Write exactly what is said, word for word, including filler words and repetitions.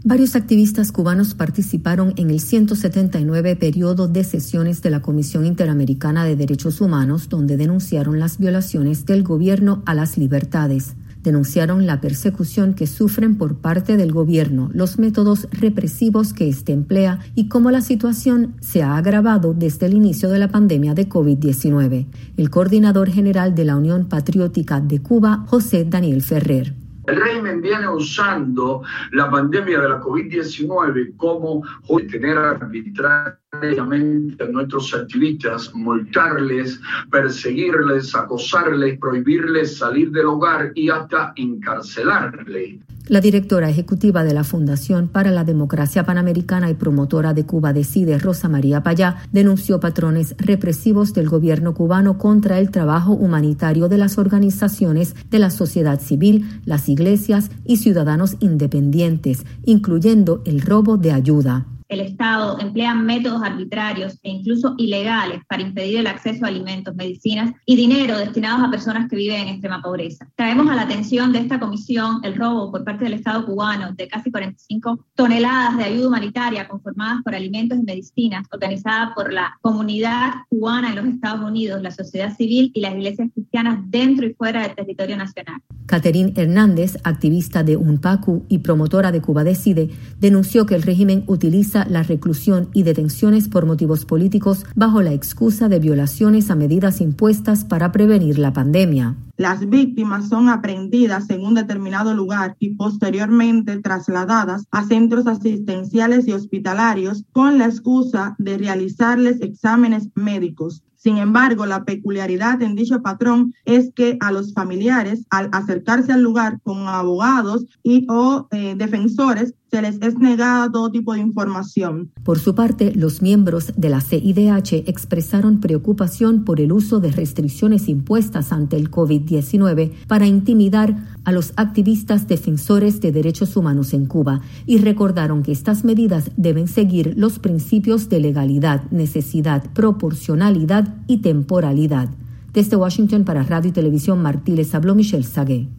Varios activistas cubanos participaron en el ciento setenta y nueve periodo de sesiones de la Comisión Interamericana de Derechos Humanos, donde denunciaron las violaciones del gobierno a las libertades. Denunciaron la persecución que sufren por parte del gobierno, los métodos represivos que éste emplea y cómo la situación se ha agravado desde el inicio de la pandemia de covid diecinueve. El coordinador general de la Unión Patriótica de Cuba, José Daniel Ferrer. El régimen viene usando la pandemia de la covid diecinueve como detener arbitrariamente a nuestros activistas, multarles, perseguirles, acosarles, prohibirles salir del hogar y hasta encarcelarles. La directora ejecutiva de la Fundación para la Democracia Panamericana y promotora de Cuba Decide, Rosa María Payá, denunció patrones represivos del gobierno cubano contra el trabajo humanitario de las organizaciones de la sociedad civil, las iglesias y ciudadanos independientes, incluyendo el robo de ayuda. El Estado emplea métodos arbitrarios e incluso ilegales para impedir el acceso a alimentos, medicinas y dinero destinados a personas que viven en extrema pobreza. Traemos a la atención de esta comisión el robo por parte del Estado cubano de casi cuarenta y cinco toneladas de ayuda humanitaria conformadas por alimentos y medicinas, organizada por la comunidad cubana en los Estados Unidos, la sociedad civil y las iglesias cristianas dentro y fuera del territorio nacional. Catherine Hernández, activista de UNPACU y promotora de Cuba Decide, denunció que el régimen utiliza la reclusión y detenciones por motivos políticos bajo la excusa de violaciones a medidas impuestas para prevenir la pandemia. Las víctimas son aprehendidas en un determinado lugar y posteriormente trasladadas a centros asistenciales y hospitalarios con la excusa de realizarles exámenes médicos. Sin embargo, la peculiaridad en dicho patrón es que a los familiares, al acercarse al lugar con abogados y o eh, defensores, se les es negada todo tipo de información. Por su parte, los miembros de la C I D H expresaron preocupación por el uso de restricciones impuestas ante el covid diecinueve para intimidar a los activistas defensores de derechos humanos en Cuba y recordaron que estas medidas deben seguir los principios de legalidad, necesidad, proporcionalidad y temporalidad. Desde Washington para Radio y Televisión Martí les habló Michelle Sagué.